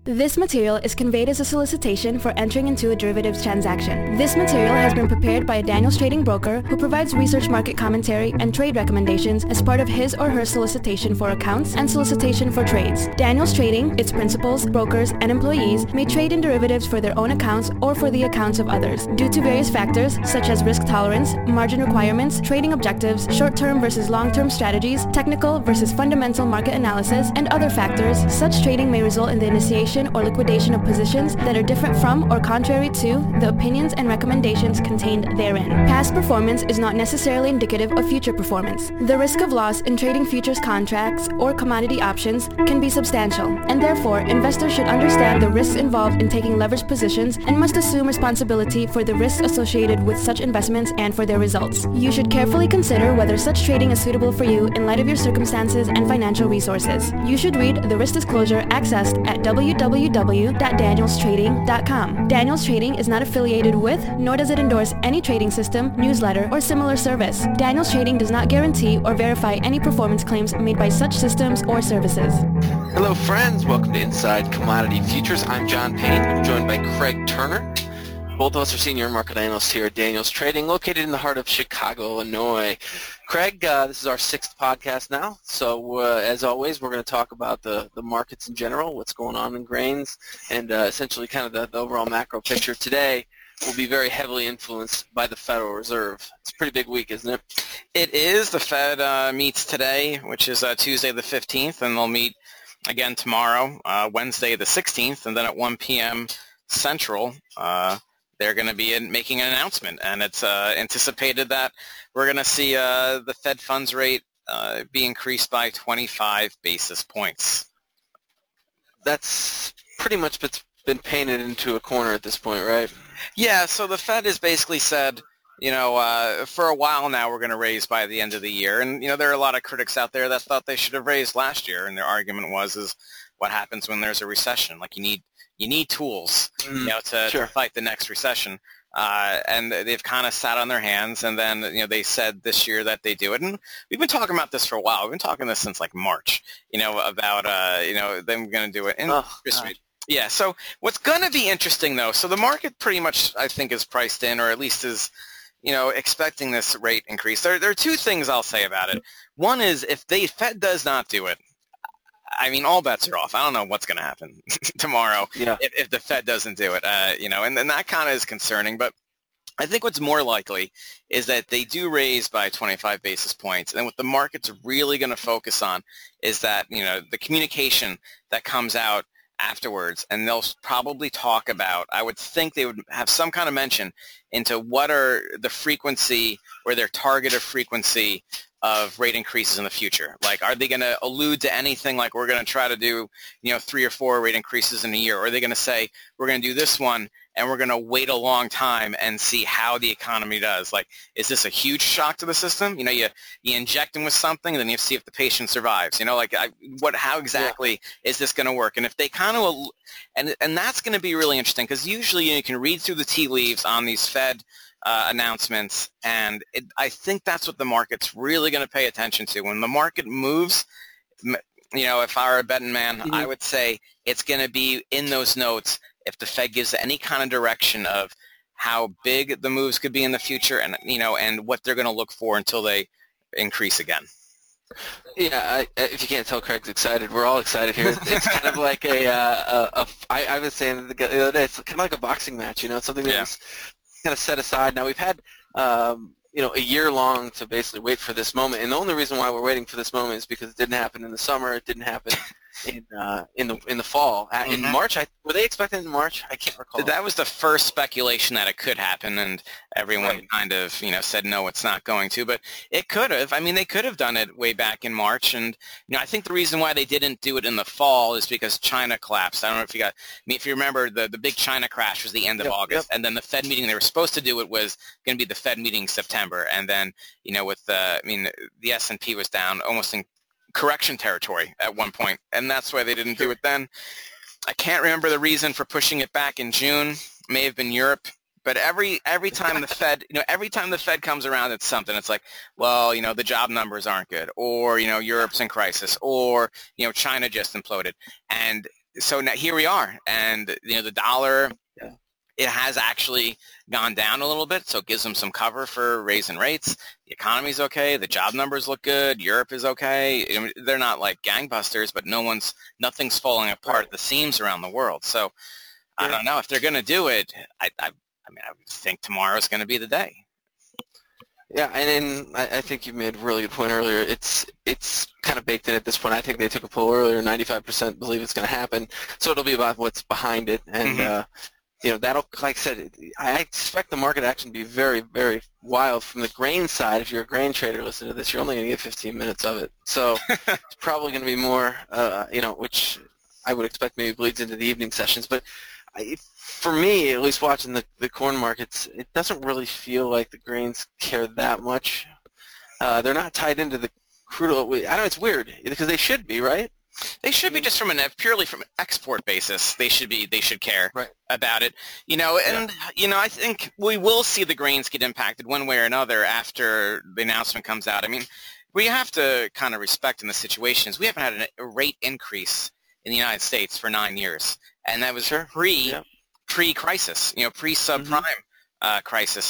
This material is conveyed as a solicitation for entering into a derivatives transaction. This material has been prepared by a Daniels Trading broker who provides research, market commentary, and trade recommendations as part of his or her solicitation for accounts and solicitation for trades. Daniels Trading, its principals, brokers, and employees may trade in derivatives for their own accounts or for the accounts of others. Due to various factors such as risk tolerance, margin requirements, trading objectives, short-term versus long-term strategies, technical versus fundamental market analysis, and other factors, such trading may result in the initiation or liquidation of positions that are different from or contrary to the opinions and recommendations contained therein. Past performance is not necessarily indicative of future performance. The risk of loss in trading futures contracts or commodity options can be substantial, and therefore investors should understand the risks involved in taking leveraged positions and must assume responsibility for the risks associated with such investments and for their results. You should carefully consider whether such trading is suitable for you in light of your circumstances and financial resources. You should read the risk disclosure accessed at www.danielstrading.com. Daniels Trading is not affiliated with, nor does it endorse any trading system, newsletter, or similar service. Daniels Trading does not guarantee or verify any performance claims made by such systems or services. Hello friends, welcome to Inside Commodity Futures. I'm John Payne. I'm joined by Craig Turner. Both of us are senior market analysts here at Daniels Trading, located in the heart of Chicago, Illinois. Craig, this is our 6th podcast now, so as always, we're going to talk about the markets in general, what's going on in grains, and essentially kind of the overall macro picture. Today will be very heavily influenced by the Federal Reserve. It's a pretty big week, isn't it? It is. The Fed meets today, which is Tuesday the 15th, and they'll meet again tomorrow, Wednesday the 16th, and then at 1 p.m. Central, they're going to be making an announcement, and it's anticipated that we're going to see the Fed funds rate be increased by 25 basis points. That's pretty much been painted into a corner at this point, right? Yeah, so the Fed has basically said, for a while now we're going to raise by the end of the year. And, there are a lot of critics out there that thought they should have raised last year, and their argument is what happens when there's a recession. Like you need tools, to fight the next recession. And they've kind of sat on their hands, and then, they said this year that they do it. And we've been talking about this for a while. We've been talking this since like March, about, them going to do it. And yeah, so what's going to be interesting, though, so the market pretty much, I think, is priced in, or at least is, expecting this rate increase. There are two things I'll say about it. One is if the Fed does not do it, I mean, all bets are off. I don't know what's going to happen tomorrow if the Fed doesn't do it, and then that kind of is concerning. But I think what's more likely is that they do raise by 25 basis points. And what the market's really going to focus on is that, the communication that comes out afterwards, and they'll probably talk about, I would think they would have some kind of mention into what are the frequency or their targeted frequency of rate increases in the future. Like, are they going to allude to anything like we're going to try to do, 3 or 4 rate increases in a year? Or are they going to say we're going to do this one and we're going to wait a long time and see how the economy does? Like, is this a huge shock to the system? You inject them with something and then you see if the patient survives. How exactly is this going to work? And if they kind of, and that's going to be really interesting, because usually you can read through the tea leaves on these Fed announcements, and I think that's what the market's really going to pay attention to. When the market moves, if I were a betting man, I would say it's going to be in those notes if the Fed gives any kind of direction of how big the moves could be in the future, and and what they're going to look for until they increase again. Yeah, if you can't tell, Craig's excited. We're all excited here. It's kind of like I was saying the other day, it's kind of like a boxing match. It's something that's kind of set aside. Now we've had a year long to basically wait for this moment, and the only reason why we're waiting for this moment is because it didn't happen in the summer. It didn't happen in the fall. In March, were they expecting it in March? I can't recall. That was the first speculation that it could happen, and everyone kind of said no, it's not going to. But it could have. I mean, they could have done it way back in March, and I think the reason why they didn't do it in the fall is because China collapsed. I don't know if if you remember, the big China crash was the end of August, and then the Fed meeting they were supposed to do it was going to be the Fed meeting in September, and then with the S&P was down almost in correction territory at one point, and that's why they didn't do it then. I can't remember the reason for pushing it back in June. May have been Europe, but every time the Fed, every time the Fed comes around, it's something. It's like, well, the job numbers aren't good, or Europe's in crisis, or China just imploded, and so now here we are, and the dollar, Yeah. it has actually gone down a little bit, so it gives them some cover for raising rates. The economy's okay. The job numbers look good. Europe is okay. I mean, they're not like gangbusters, but nothing's falling apart at the seams around the world. So I don't know if they're going to do it. I mean, I would think tomorrow's going to be the day. Yeah, and I think you made a really good point earlier. It's kind of baked in at this point. I think they took a poll earlier. 95% believe it's going to happen. So it'll be about what's behind it, and that'll, like I said, I expect the market action to be very, very wild from the grain side. If you're a grain trader listening to this, you're only going to get 15 minutes of it. So it's probably going to be more, which I would expect maybe bleeds into the evening sessions. But for me, at least watching the corn markets, it doesn't really feel like the grains care that much. They're not tied into the crude oil. I know it's weird because they should be, right? They should be, just purely from an export basis. They should care about it, I think we will see the grains get impacted one way or another after the announcement comes out. I mean, we have to kind of respect in the situations. We haven't had a rate increase in the United States for 9 years, and that was pre-crisis, pre-subprime crisis.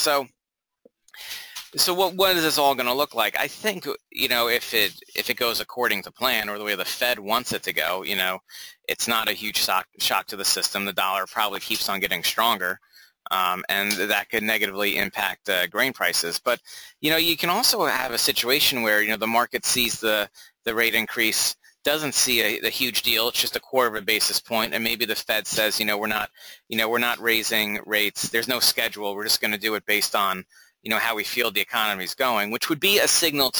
So what is this all going to look like? I think, if it goes according to plan or the way the Fed wants it to go, it's not a huge shock to the system. The dollar probably keeps on getting stronger, and that could negatively impact grain prices. But, you can also have a situation where, the market sees the rate increase, doesn't see a huge deal. It's just a quarter of a basis point, and maybe the Fed says, we're not raising rates. There's no schedule. We're just going to do it based on how we feel the economy is going, which would be a signal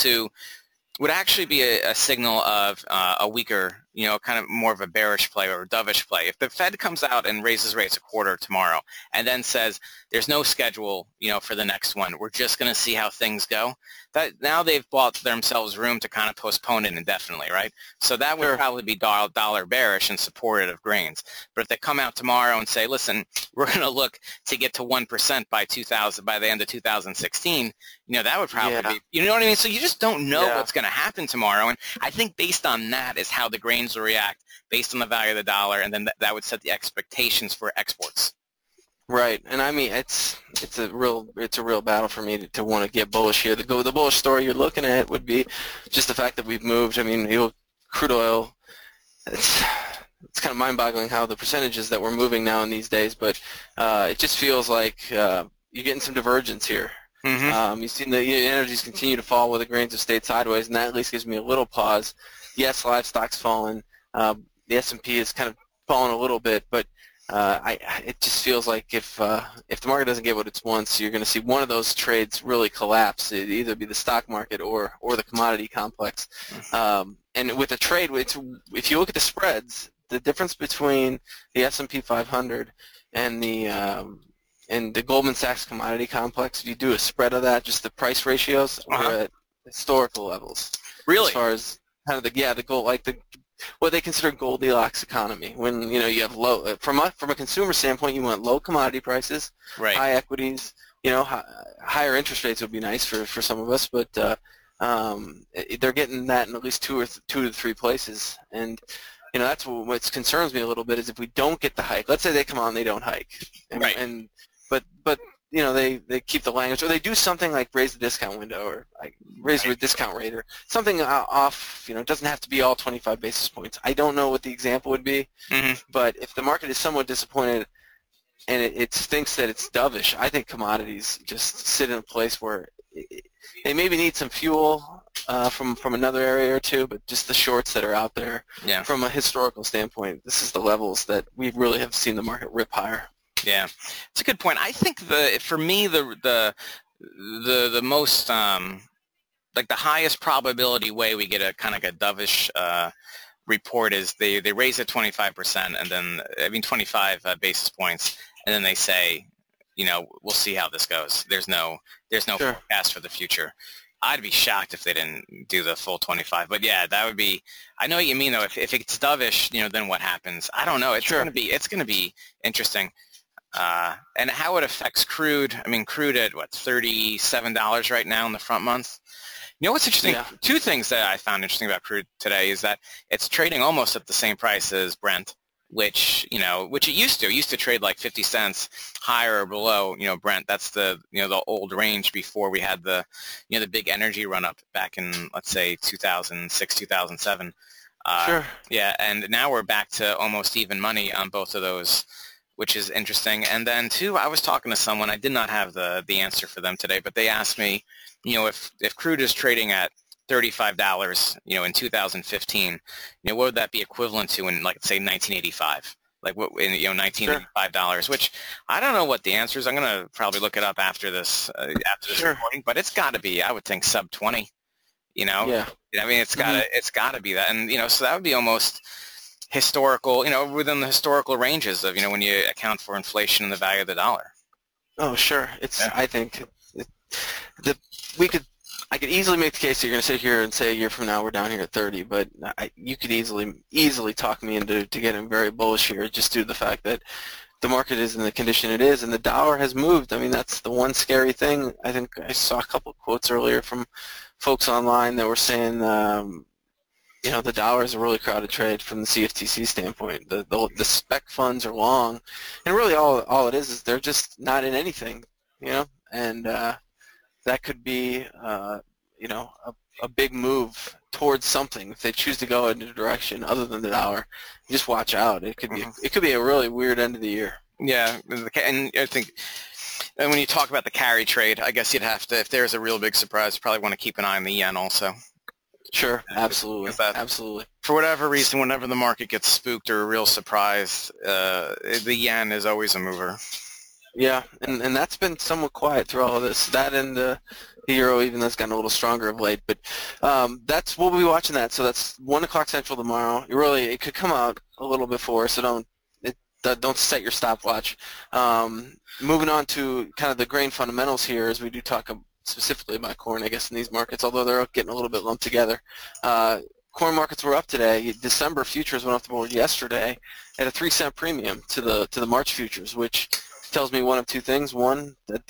of a weaker, kind of more of a bearish play or a dovish play. If the Fed comes out and raises rates a quarter tomorrow and then says there's no schedule, for the next one, we're just going to see how things go, that now they've bought themselves room to kind of postpone it indefinitely, right? So that would probably be dollar bearish and supportive of grains. But if they come out tomorrow and say, listen, we're going to look to get to 1% by the end of 2016, that would probably be, you know what I mean? So you just don't know what's going to happen tomorrow. And I think based on that is how the grains will react based on the value of the dollar, and then that would set the expectations for exports. Right, and I mean it's a real battle for me to want to get bullish here. The bullish story you're looking at would be just the fact that we've moved. I mean, crude oil. It's kind of mind-boggling how the percentages that we're moving now in these days, but it just feels like you're getting some divergence here. You've seen the energies continue to fall where the grains have stayed sideways, and that at least gives me a little pause. Yes, livestock's fallen. The S&P has kind of fallen a little bit, but it just feels like if the market doesn't get what it wants, you're going to see one of those trades really collapse. It'd either be the stock market or the commodity complex. And with a trade, if you look at the spreads, the difference between the S&P 500 and the Goldman Sachs commodity complex, if you do a spread of that, just the price ratios, we're at historical levels. Really? As far as kind of the gold, like what they consider Goldilocks economy, when you have low from a consumer standpoint, you want low commodity prices, high equities, higher interest rates would be nice for some of us, but they're getting that in at least two to three places, and that's what concerns me a little bit is if we don't get the hike. Let's say they come out and they don't hike, but they keep the language, or they do something like raise the discount window, or like raise the discount rate, or something off. It doesn't have to be all 25 basis points. I don't know what the example would be, but if the market is somewhat disappointed and it thinks that it's dovish, I think commodities just sit in a place where they maybe need some fuel from another area or two, but just the shorts that are out there from a historical standpoint, this is the levels that we really have seen the market rip higher. Yeah, it's a good point. I think for me the most like the highest probability way we get a kind of like a dovish report is they raise it 25%, and then 25 basis points, and then they say, we'll see how this goes. There's no forecast for the future. I'd be shocked if they didn't do the full 25. But yeah, that would be. I know what you mean though. If it's dovish, then what happens? I don't know. It's going to be interesting. And how it affects crude. I mean, crude at $37 right now in the front month. What's interesting? Yeah. Two things that I found interesting about crude today is that it's trading almost at the same price as Brent, which it used to. It used to trade like 50 cents higher or below, Brent. That's the old range before we had the big energy run up back in, let's say, 2006, 2007. Sure. Yeah, and now we're back to almost even money on both of those, which is interesting. And then, too, I was talking to someone. I did not have the answer for them today, but they asked me, if crude is trading at $35, in 2015, what would that be equivalent to in, like, say, 1985? Like, what in $1985, which I don't know what the answer is. I'm going to probably look it up after this recording, but it's got to be, I would think, sub 20. Yeah. I mean, it's got to be that, and so that would be almost historical, within the historical ranges of when you account for inflation and the value of the dollar. Oh, sure. I think I could easily make the case that you're going to sit here and say a year from now we're down here at 30, but you could easily talk me into getting very bullish here just due to the fact that the market is in the condition it is and the dollar has moved. I mean, that's the one scary thing. I think I saw a couple of quotes earlier from folks online that were saying, the dollar is a really crowded trade from the CFTC standpoint. The spec funds are long, and really all it is they're just not in anything, and that could be, a big move towards something if they choose to go in a direction other than the dollar. Just watch out. It could be a really weird end of the year. Yeah, and I think, and when you talk about the carry trade, I guess you'd have to, if there's a real big surprise, you probably want to keep an eye on the yen also. Sure, absolutely, absolutely. For whatever reason, whenever the market gets spooked or a real surprise, the yen is always a mover. Yeah, and that's been somewhat quiet through all of this. That and the euro, even that's gotten a little stronger of late. But we'll be watching that. So that's 1 o'clock Central tomorrow. It could come out a little before, so don't set your stopwatch. Moving on to kind of the grain fundamentals here, as we do talk specifically about corn, I guess, in these markets, although they're getting a little bit lumped together. Corn markets were up today. December futures went off the board yesterday at a 3-cent premium to the March futures, which tells me one of two things. One, that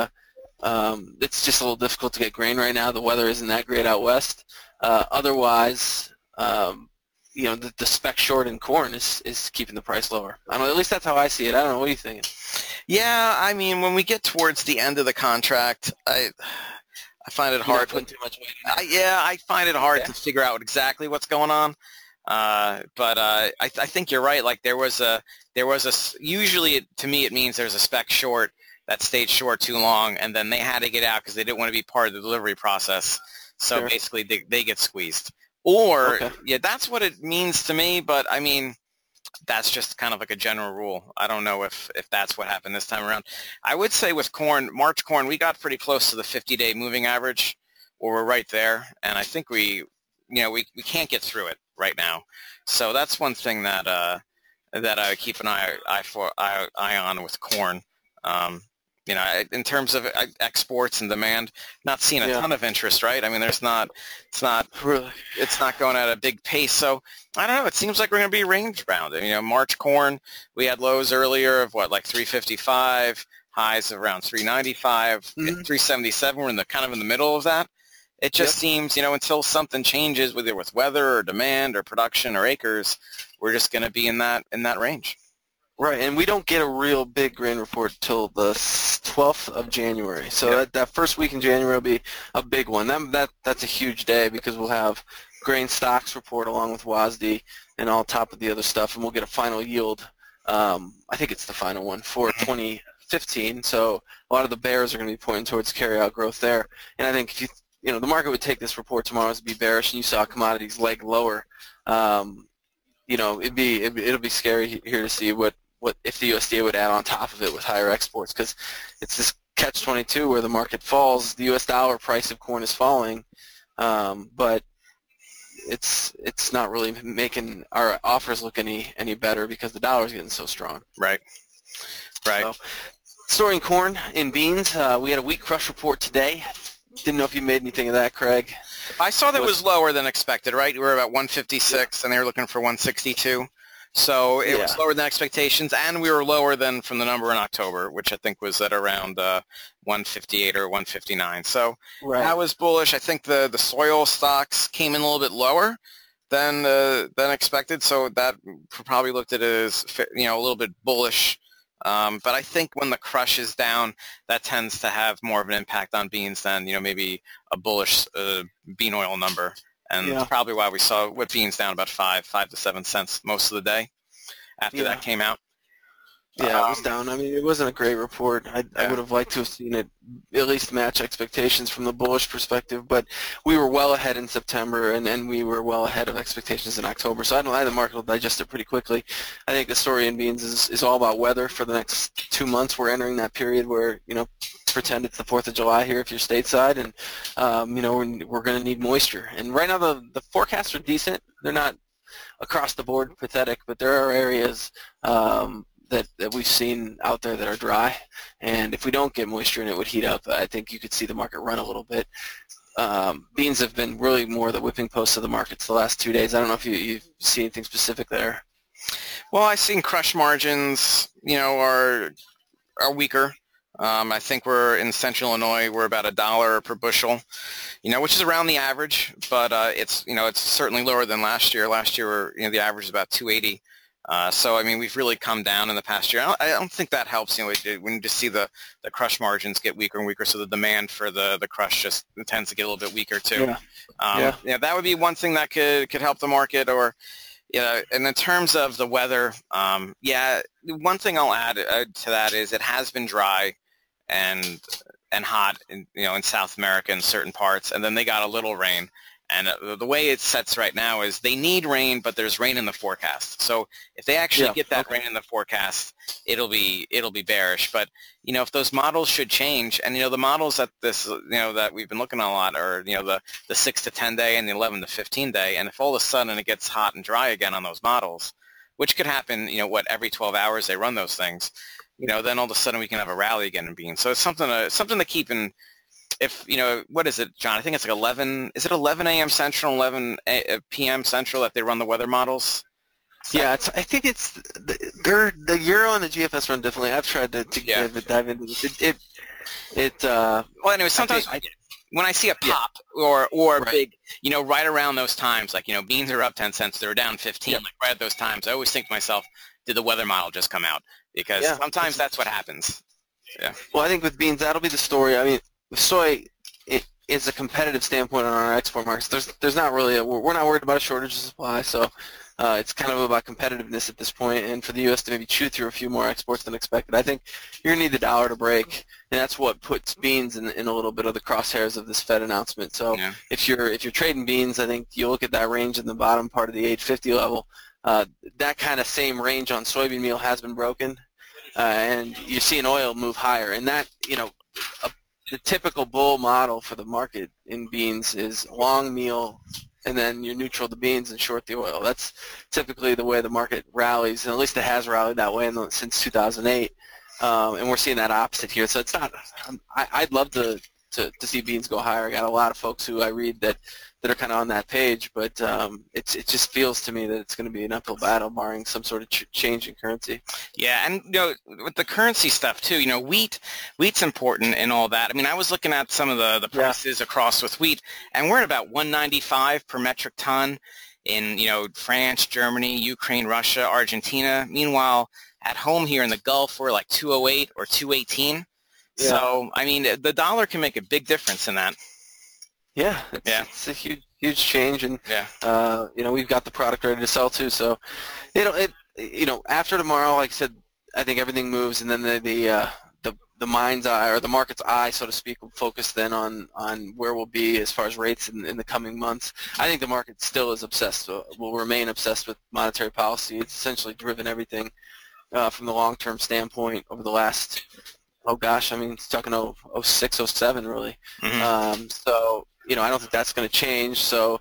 it's just a little difficult to get grain right now. The weather isn't that great out west. Otherwise, the spec short in corn is keeping the price lower. I don't know, at least that's how I see it. I don't know. What are you thinking? Yeah, I mean, when we get towards the end of the contract, I find it hard. Putting too much weight in it. I find it hard to figure out exactly what's going on. But I think you're right. Like there was a usually to me it means there's a spec short that stayed short too long, and then they had to get out because they didn't want to be part of the delivery process. So basically they get squeezed. Or that's what it means to me. But I mean, that's just kind of like a general rule. I don't know if that's what happened this time around. I would say with corn, March corn, we got pretty close to the 50-day moving average, or we're right there, and I think we can't get through it right now. So that's one thing that I keep an eye on with corn. In terms of exports and demand, not seeing a ton of interest, right? I mean, it's not going at a big pace. So I don't know. It seems like we're going to be range bound. March corn, we had lows earlier of like 355, highs of around 395, 377. We're in the middle of that. It just seems, until something changes, whether with weather or demand or production or acres, we're just going to be in that range. Right, and we don't get a real big grain report till the 12th of January. So that first week in January will be a big one. That's a huge day because we'll have grain stocks report along with WASDE and all top of the other stuff, and we'll get a final yield. I think it's the final one for 2015. So a lot of the bears are going to be pointing towards carry-out growth there. And I think if the market would take this report tomorrow as be bearish, and you saw commodities leg lower, it'll be scary here to see what if the USDA would add on top of it with higher exports, because it's this catch-22 where the market falls, the U.S. dollar price of corn is falling, but it's not really making our offers look any better because the dollar is getting so strong. Right. So, storing corn and beans, we had a wheat crush report today. Didn't know if you made anything of that, Craig. I saw that was lower than expected, right? We were about 156, and they were looking for 162. So it was lower than expectations, and we were lower than from the number in October, which I think was at around 158 or 159. So that was bullish. I think the soil stocks came in a little bit lower, than expected. So that probably looked at it as a little bit bullish. But I think when the crush is down, that tends to have more of an impact on beans than maybe a bullish bean oil number. And that's probably why we saw with beans down about 5 to 7 cents most of the day after that came out. Yeah, it was down. I mean, it wasn't a great report. I would have liked to have seen it at least match expectations from the bullish perspective, but we were well ahead in September, and we were well ahead of expectations in October. So I don't think the market will digest it pretty quickly. I think the story in beans is all about weather for the next 2 months. We're entering that period where, pretend it's the 4th of July here if you're stateside, and, we're going to need moisture. And right now the forecasts are decent. They're not across the board pathetic, but there are areas that we've seen out there that are dry, and if we don't get moisture and it would heat up, I think you could see the market run a little bit. Beans have been really more the whipping post of the markets the last 2 days. I don't know if you see anything specific there. Well, I've seen crush margins, are weaker. I think we're in Central Illinois. We're about $1 per bushel, which is around the average, but it's certainly lower than last year. Last year, the average is about 280. So, I mean, we've really come down in the past year. I don't think that helps. When you just see the crush margins get weaker and weaker, so the demand for the crush just tends to get a little bit weaker too. That would be one thing that could help the market. Or, and in terms of the weather, one thing I'll add to that is it has been dry and hot, in South America in certain parts, and then they got a little rain. And the way it sets right now is they need rain, but there's rain in the forecast. So if they actually get that rain in the forecast, it'll be bearish. But if those models should change, and the models that that we've been looking at a lot are the 6 to 10 day and the 11 to 15 day, and if all of a sudden it gets hot and dry again on those models, which could happen, every 12 hours they run those things, then all of a sudden we can have a rally again in beans. So it's something to keep in. If, what is it, John? I think it's like 11, is it 11 a.m. Central, 11 p.m. Central that they run the weather models? Yeah, I think it's, the Euro and the GFS run differently. I've tried to dive into this. Well, anyway, sometimes when I see a pop or big, right around those times, like, beans are up 10 cents, they're down 15, like right at those times, I always think to myself, did the weather model just come out? Because sometimes that's what happens. Yeah. Well, I think with beans, that'll be the story. I mean, with soy, it is a competitive standpoint on our export markets. There's not really we're not worried about a shortage of supply, so it's kind of about competitiveness at this point, and for the U.S. to maybe chew through a few more exports than expected. I think you're going to need the dollar to break, and that's what puts beans in a little bit of the crosshairs of this Fed announcement. So if you're trading beans, I think you look at that range in the bottom part of the 850 level. That kind of same range on soybean meal has been broken, and you're seeing oil move higher, and that the typical bull model for the market in beans is long meal, and then you're neutral to beans and short the oil. That's typically the way the market rallies, and at least it has rallied that way since 2008. And we're seeing that opposite here. So it's not. I'd love to see beans go higher. I got a lot of folks who I read that are kind of on that page, but it just feels to me that it's going to be an uphill battle, barring some sort of change in currency. Yeah, and with the currency stuff too, wheat's important and all that. I mean, I was looking at some of the prices across with wheat, and we're at about $195 per metric ton in France, Germany, Ukraine, Russia, Argentina. Meanwhile, at home here in the Gulf, we're like 208 or 218. Yeah. So I mean, the dollar can make a big difference in that. Yeah, it's a huge change, and we've got the product ready to sell too. So, after tomorrow, like I said, I think everything moves, and then the mind's eye, or the market's eye, so to speak, will focus then on where we'll be as far as rates in the coming months. I think the market still is obsessed, will remain obsessed with monetary policy. It's essentially driven everything from the long-term standpoint over the last, it's talking 06, 07 really. Mm-hmm. So. I don't think that's going to change. So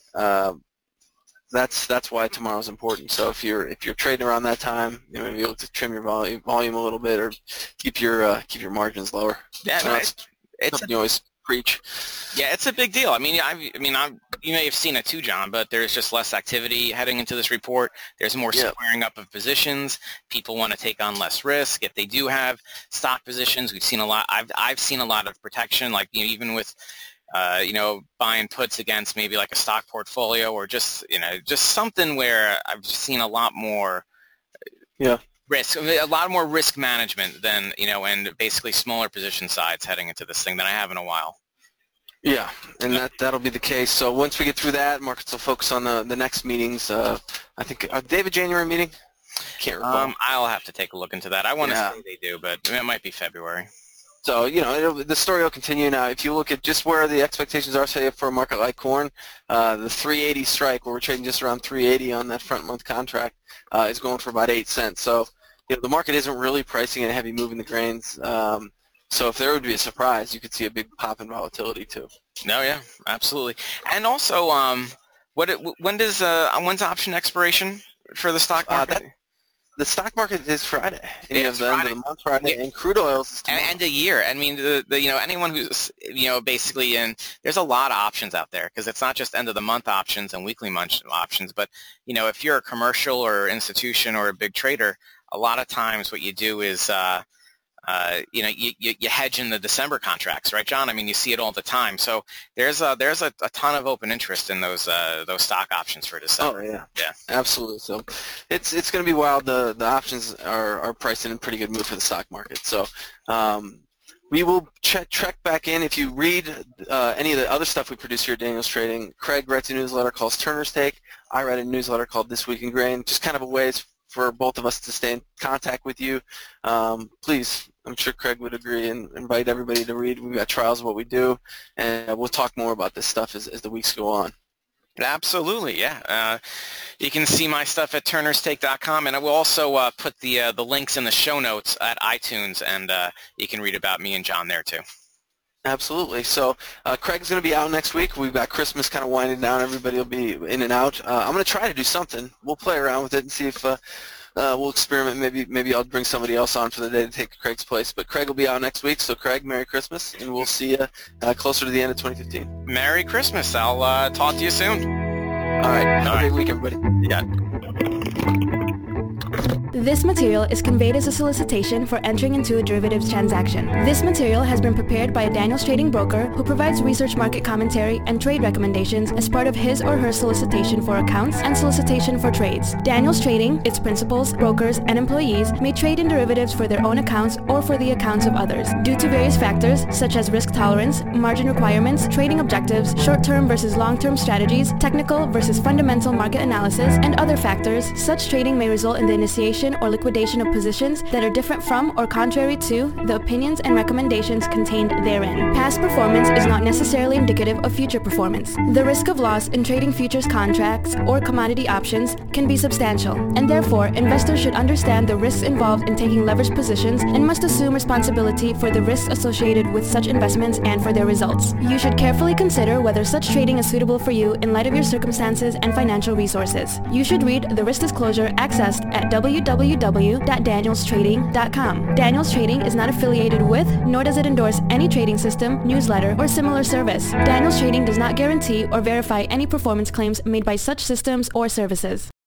that's why tomorrow's important. So if you're trading around that time, maybe you'll trim your volume a little bit, or keep your margins lower. Yeah, it's something you always preach. Yeah, it's a big deal. I mean, you may have seen it too, John, but there's just less activity heading into this report. There's more squaring up of positions. People want to take on less risk. If they do have stock positions, we've seen a lot. I've seen a lot of protection, like even with buying puts against maybe like a stock portfolio, or just something where I've seen a lot more risk, a lot more risk management than, and basically smaller position size heading into this thing than I have in a while. Yeah, and that'll be the case. So once we get through that, markets will focus on the next meetings. I think, are they have a January meeting? Can't recall. I'll have to take a look into that. I want to say they do, but it might be February. So, the story will continue. Now, if you look at just where the expectations are, say, for a market like corn, the 380 strike, where we're trading just around 380 on that front month contract, is going for about 8 cents. So, the market isn't really pricing in a heavy move in the grains. So if there would be a surprise, you could see a big pop in volatility too. No, yeah, absolutely. And also, when's option expiration for the stock market? The stock market is Friday. It's the end of the month Friday, and crude oils is tomorrow. End of year. I mean, anyone who's basically in, there's a lot of options out there, because it's not just end of the month options and weekly month options, but if you're a commercial or institution or a big trader, a lot of times what you do is you hedge in the December contracts, right, John? I mean, you see it all the time. So there's a ton of open interest in those stock options for December. Oh yeah, absolutely. So it's going to be wild. The options are priced in a pretty good move for the stock market. So we will check back in. If you read any of the other stuff we produce here at Daniels Trading, Craig writes a newsletter called Turner's Take. I write a newsletter called This Week in Grain. Just kind of a ways for both of us to stay in contact with you. Please, I'm sure Craig would agree, and invite everybody to read. We've got trials of what we do, and we'll talk more about this stuff as the weeks go on. Absolutely, yeah. You can see my stuff at turnerstake.com, and I will also put the links in the show notes at iTunes, and you can read about me and John there too. Absolutely. So Craig's going to be out next week. We've got Christmas kind of winding down. Everybody will be in and out. I'm going to try to do something. We'll play around with it and see if we'll experiment. Maybe I'll bring somebody else on for the day to take Craig's place. But Craig will be out next week. So Craig, Merry Christmas, and we'll see you closer to the end of 2015. Merry Christmas. I'll talk to you soon. All right. Have a great week, everybody. Yeah. This material is conveyed as a solicitation for entering into a derivatives transaction. This material has been prepared by a Daniels Trading broker who provides research market commentary and trade recommendations as part of his or her solicitation for accounts and solicitation for trades. Daniels Trading, its principals, brokers, and employees may trade in derivatives for their own accounts or for the accounts of others. Due to various factors such as risk tolerance, margin requirements, trading objectives, short-term versus long-term strategies, technical versus fundamental market analysis, and other factors, such trading may result in the initiation or liquidation of positions that are different from or contrary to the opinions and recommendations contained therein. Past performance is not necessarily indicative of future performance. The risk of loss in trading futures contracts or commodity options can be substantial, and therefore investors should understand the risks involved in taking leveraged positions and must assume responsibility for the risks associated with such investments and for their results. You should carefully consider whether such trading is suitable for you in light of your circumstances and financial resources. You should read the risk disclosure accessed at www.danielstrading.com. Daniels Trading is not affiliated with, nor does it endorse any trading system, newsletter, or similar service. Daniels Trading does not guarantee or verify any performance claims made by such systems or services.